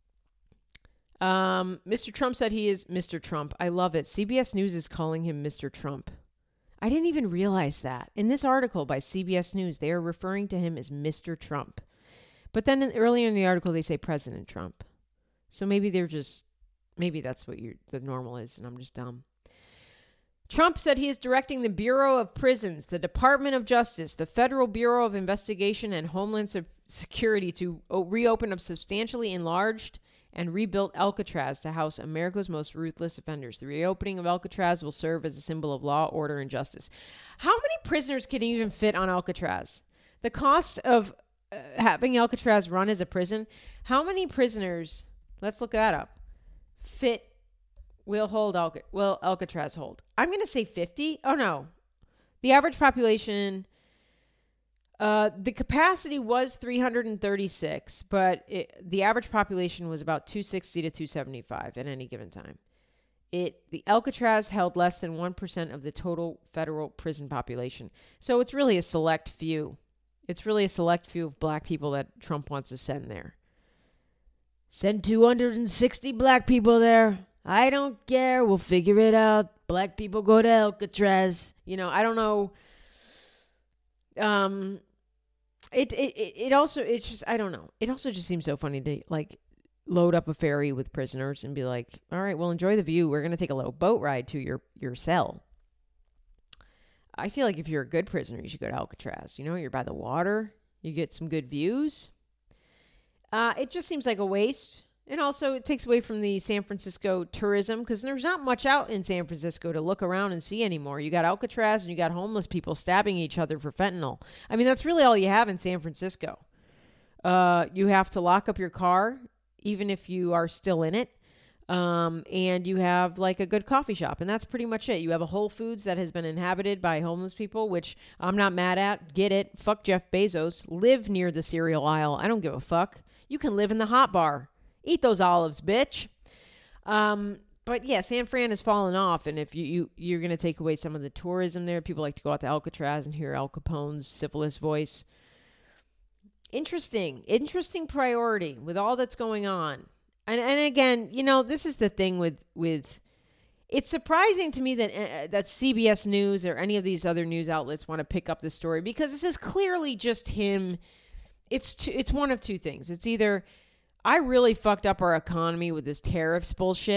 Um, Mister Trump said he is Mister Trump. I love it. C B S News is calling him Mister Trump. I didn't even realize that. In this article by C B S News, they are referring to him as Mister Trump. But then in, earlier in the article, they say President Trump. So maybe they're just, maybe that's what you're, the normal is, and I'm just dumb. Trump said he is directing the Bureau of Prisons, the Department of Justice, the Federal Bureau of Investigation, and Homeland Security to reopen a substantially enlarged and rebuilt Alcatraz to house America's most ruthless offenders. The reopening of Alcatraz will serve as a symbol of law, order, and justice. How many prisoners can even fit on Alcatraz? The cost of uh, having Alcatraz run as a prison, how many prisoners, let's look that up, fit Will hold Alca- will Alcatraz hold? I'm going to say fifty. Oh, no. The average population, uh, the capacity was three hundred thirty-six, but it, the average population was about two sixty to two seventy-five at any given time. It the Alcatraz held less than one percent of the total federal prison population. So it's really a select few. It's really a select few of black people that Trump wants to send there. Send two hundred sixty black people there. I don't care. We'll figure it out. Black people go to Alcatraz. You know, I don't know. Um, it, it, it also, it's just, I don't know. It also just seems so funny to, like, load up a ferry with prisoners and be like, all right, well, enjoy the view. We're going to take a little boat ride to your, your cell. I feel like if you're a good prisoner, you should go to Alcatraz. You know, you're by the water. You get some good views. Uh, it just seems like a waste. And also, it takes away from the San Francisco tourism because there's not much out in San Francisco to look around and see anymore. You got Alcatraz and you got homeless people stabbing each other for fentanyl. I mean, that's really all you have in San Francisco. Uh, you have to lock up your car, even if you are still in it. Um, and you have like a good coffee shop. And that's pretty much it. You have a Whole Foods that has been inhabited by homeless people, which I'm not mad at. Get it. Fuck Jeff Bezos. Live near the cereal aisle. I don't give a fuck. You can live in the hot bar. Eat those olives, bitch. Um, but yeah, San Fran has fallen off. And if you, you, you're going to take away some of the tourism there, people like to go out to Alcatraz and hear Al Capone's syphilis voice. Interesting. Interesting priority with all that's going on. And and again, you know, this is the thing with, with it's surprising to me that uh, that C B S News or any of these other news outlets want to pick up this story because this is clearly just him. It's two, it's one of two things. It's either I really fucked up our economy with this tariffs bullshit.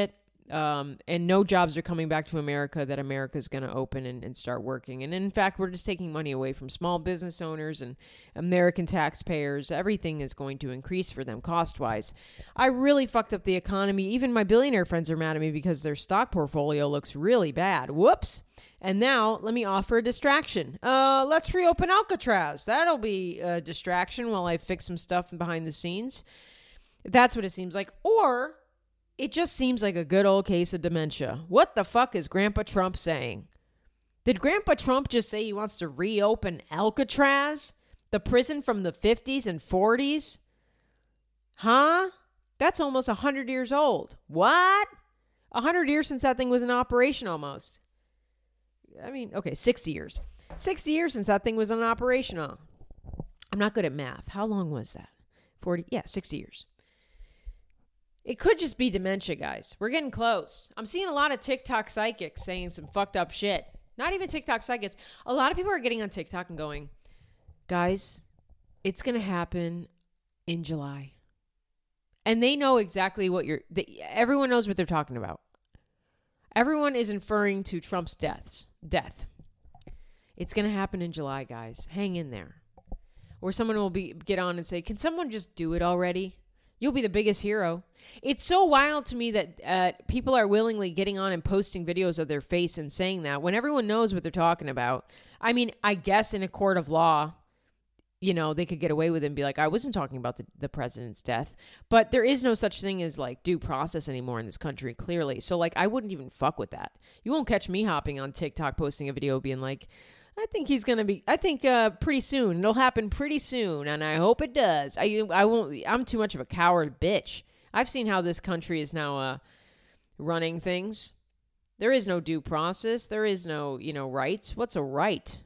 Um, and no jobs are coming back to America that America's going to open and, and start working. And in fact, we're just taking money away from small business owners and American taxpayers. Everything is going to increase for them cost-wise. I really fucked up the economy. Even my billionaire friends are mad at me because their stock portfolio looks really bad. Whoops. And now let me offer a distraction. Uh, let's reopen Alcatraz. That'll be a distraction while I fix some stuff behind the scenes. That's what it seems like. Or it just seems like a good old case of dementia. What the fuck is Grandpa Trump saying? Did Grandpa Trump just say he wants to reopen Alcatraz? The prison from the fifties and forties? Huh? That's almost one hundred years old. What? one hundred years since that thing was in operation almost. I mean, okay, sixty years. sixty years since that thing was in operation. I'm not good at math. How long was that? forty? Yeah, sixty years. It could just be dementia, guys. We're getting close. I'm seeing a lot of TikTok psychics saying some fucked up shit. Not even TikTok psychics. A lot of people are getting on TikTok and going, guys, it's going to happen in July. And they know exactly what you're... They, everyone knows what they're talking about. Everyone is inferring to Trump's deaths, death. It's going to happen in July, guys. Hang in there. Or someone will be get on and say, can someone just do it already? You'll be the biggest hero. It's so wild to me that uh, people are willingly getting on and posting videos of their face and saying that when everyone knows what they're talking about. I mean, I guess in a court of law, you know, they could get away with it and be like, I wasn't talking about the, the president's death. But there is no such thing as like due process anymore in this country, clearly. So like, I wouldn't even fuck with that. You won't catch me hopping on TikTok, posting a video being like, I think he's going to be, I think uh, pretty soon. It'll happen pretty soon, and I hope it does. I I won't, I'm too much of a coward bitch. I've seen how this country is now uh, running things. There is no due process. There is no, you know, rights. What's a right?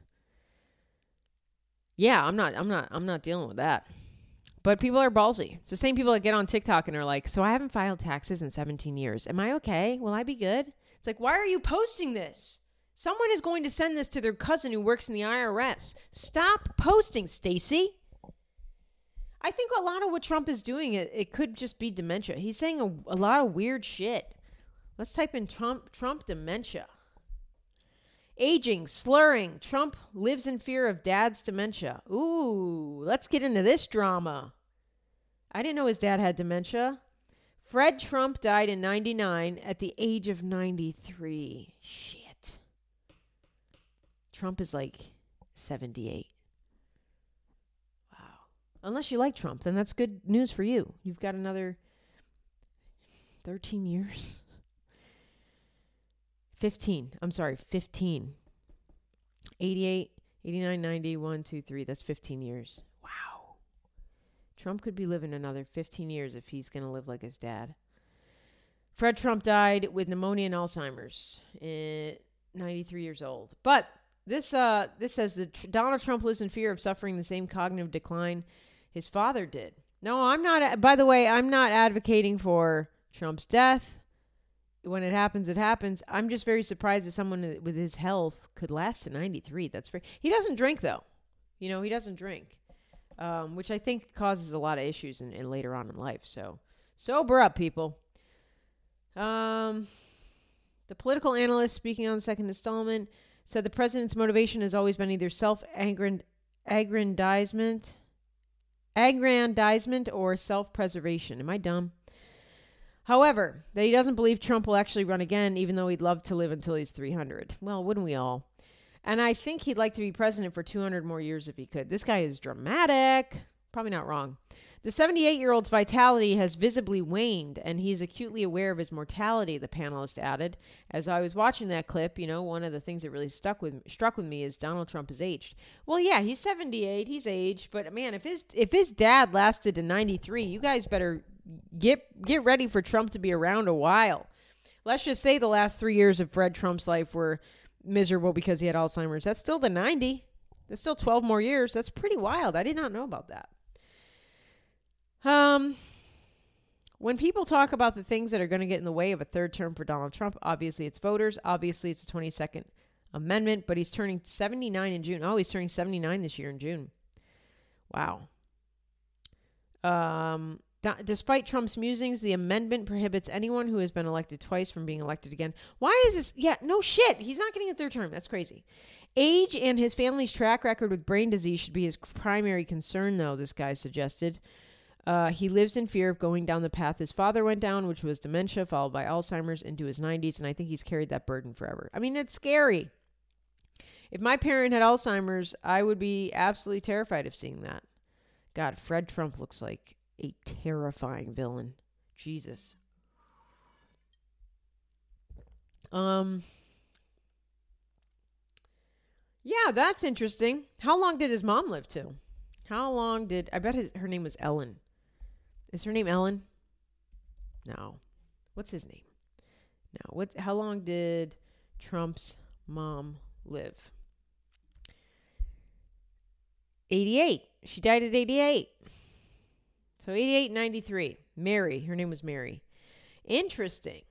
Yeah, I'm not, I'm not, I'm not dealing with that. But people are ballsy. It's the same people that get on TikTok and are like, so I haven't filed taxes in seventeen years. Am I okay? Will I be good? It's like, why are you posting this? Someone is going to send this to their cousin who works in the I R S. Stop posting, Stacey. I think a lot of what Trump is doing, it, it could just be dementia. He's saying a, a lot of weird shit. Let's type in Trump, Trump dementia. Aging, slurring. Trump lives in fear of dad's dementia. Ooh, let's get into this drama. I didn't know his dad had dementia. Fred Trump died in ninety-nine at the age of ninety-three. Shit. Trump is like seventy-eight. Wow. Unless you like Trump, then that's good news for you. You've got another thirteen years. fifteen. I'm sorry, fifteen. eighty-eight, eighty-nine, ninety, one, two, three. That's fifteen years. Wow. Trump could be living another fifteen years if he's going to live like his dad. Fred Trump died with pneumonia and Alzheimer's at ninety-three years old. But This uh this says that tr- Donald Trump lives in fear of suffering the same cognitive decline his father did. No, I'm not. By the way, I'm not advocating for Trump's death. When it happens, it happens. I'm just very surprised that someone with his health could last to ninety-three. That's very. He doesn't drink though. You know, he doesn't drink, um, which I think causes a lot of issues in, in later on in life. So sober up, people. Um, the political analyst speaking on the second installment said the president's motivation has always been either self-aggrandizement, aggrandizement, or self-preservation. Am I dumb? However, that he doesn't believe Trump will actually run again, even though he'd love to live until he's three hundred. Well, wouldn't we all? And I think he'd like to be president for two hundred more years if he could. This guy is dramatic. Probably not wrong. The seventy-eight-year-old's vitality has visibly waned, and he's acutely aware of his mortality, the panelist added. As I was watching that clip, you know, one of the things that really stuck with struck with me is Donald Trump is aged. Well, yeah, he's seventy-eight, he's aged, but man, if his if his dad lasted to ninety-three, you guys better get get ready for Trump to be around a while. Let's just say the last three years of Fred Trump's life were miserable because he had Alzheimer's. That's still the ninety. That's still twelve more years. That's pretty wild. I did not know about that. Um, when people talk about the things that are going to get in the way of a third term for Donald Trump, obviously it's voters. Obviously it's the twenty-second Amendment, but he's turning seventy-nine in June. Oh, he's turning seventy-nine this year in June. Wow. Um, D- despite Trump's musings, the amendment prohibits anyone who has been elected twice from being elected again. Why is this? Yeah, no shit. He's not getting a third term. That's crazy. Age and his family's track record with brain disease should be his primary concern, though, this guy suggested. Uh, he lives in fear of going down the path his father went down, which was dementia, followed by Alzheimer's into his nineties, and I think he's carried that burden forever. I mean, it's scary. If my parent had Alzheimer's, I would be absolutely terrified of seeing that. God, Fred Trump looks like a terrifying villain. Jesus. Um. Yeah, that's interesting. How long did his mom live to? How long did... I bet his, her name was Ellen. Is her name Ellen? No. What's his name? No. What? How long did Trump's mom live? eighty-eight. She died at eighty-eight. So eighty-eight, ninety-three. Mary. Her name was Mary. Interesting.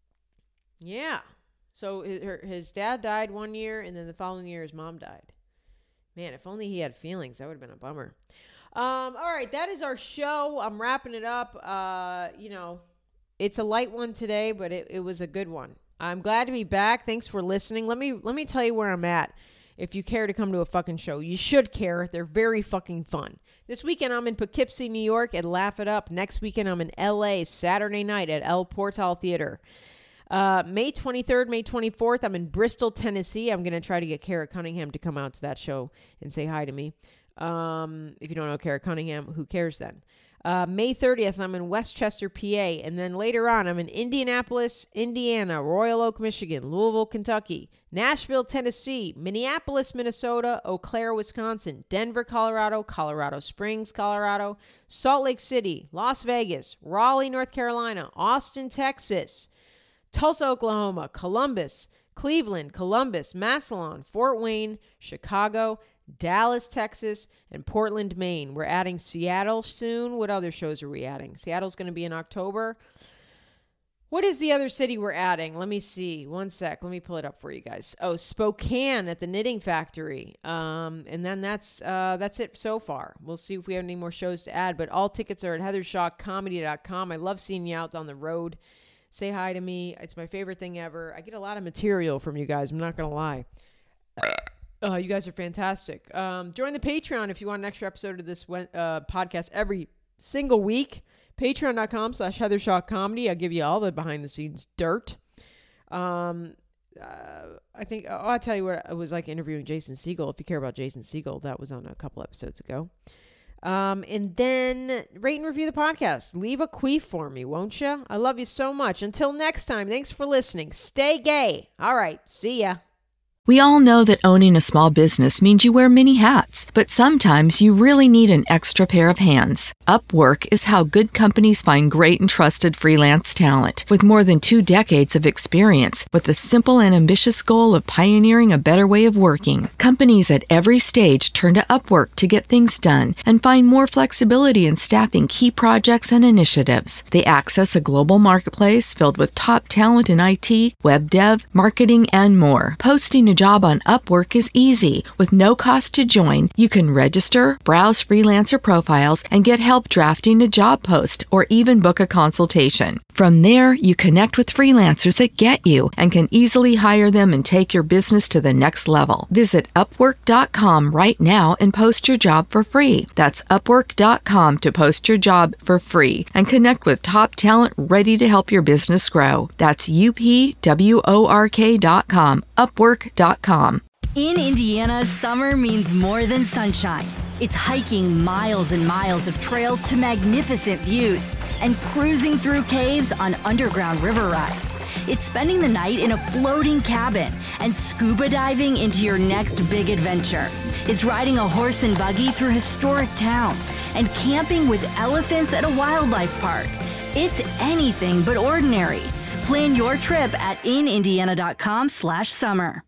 Yeah. So his, her, his dad died one year, and then the following year his mom died. Man, if only he had feelings, that would have been a bummer. Um, all right, that is our show. I'm wrapping it up. Uh, you know, it's a light one today, but it, it was a good one. I'm glad to be back. Thanks for listening. Let me let me tell you where I'm at. If you care to come to a fucking show, you should care. They're very fucking fun. This weekend, I'm in Poughkeepsie, New York at Laugh It Up. Next weekend, I'm in L A Saturday night at El Portal Theater. Uh, May twenty-third, May twenty-fourth, I'm in Bristol, Tennessee. I'm going to try to get Kara Cunningham to come out to that show and say hi to me. Um, if you don't know Kara Cunningham, who cares then? Uh, May thirtieth, I'm in Westchester, P A. And then later on, I'm in Indianapolis, Indiana, Royal Oak, Michigan, Louisville, Kentucky, Nashville, Tennessee, Minneapolis, Minnesota, Eau Claire, Wisconsin, Denver, Colorado, Colorado Springs, Colorado, Salt Lake City, Las Vegas, Raleigh, North Carolina, Austin, Texas, Tulsa, Oklahoma, Columbus, Cleveland, Columbus, Massillon, Fort Wayne, Chicago, Dallas, Texas, and Portland, Maine. We're adding Seattle soon. What other shows are we adding? Seattle's going to be in October. What is the other city we're adding? Let me see. One sec. Let me pull it up for you guys. Oh, Spokane at the Knitting Factory. Um, and then that's uh, that's it so far. We'll see if we have any more shows to add. But all tickets are at heather shaw comedy dot com. I love seeing you out on the road. Say hi to me. It's my favorite thing ever. I get a lot of material from you guys. I'm not going to lie. Uh, you guys are fantastic. Um, join the Patreon if you want an extra episode of this uh, podcast every single week. Patreon.com slash Heather Shaw Comedy. I'll give you all the behind-the-scenes dirt. Um, uh, I think, oh, I'll tell you what it was like interviewing Jason Segel. If you care about Jason Segel, that was on a couple episodes ago. Um, and then rate and review the podcast. Leave a queef for me, won't you? I love you so much. Until next time, thanks for listening. Stay gay. All right, see ya. We all know that owning a small business means you wear many hats, but sometimes you really need an extra pair of hands. Upwork is how good companies find great and trusted freelance talent. With more than two decades of experience, with the simple and ambitious goal of pioneering a better way of working, companies at every stage turn to Upwork to get things done and find more flexibility in staffing key projects and initiatives. They access a global marketplace filled with top talent in I T, web dev, marketing, and more. Posting a job on Upwork is easy. With no cost to join, you can register, browse freelancer profiles, and get help drafting a job post or even book a consultation. From there, you connect with freelancers that get you and can easily hire them and take your business to the next level. Visit upwork dot com right now and post your job for free. That's upwork dot com to post your job for free and connect with top talent ready to help your business grow. That's U P W O R K dot com, upwork dot com. In Indiana, summer means more than sunshine. It's hiking miles and miles of trails to magnificent views and cruising through caves on underground river rides. It's spending the night in a floating cabin and scuba diving into your next big adventure. It's riding a horse and buggy through historic towns and camping with elephants at a wildlife park. It's anything but ordinary. Plan your trip at in indiana dot com slash summer.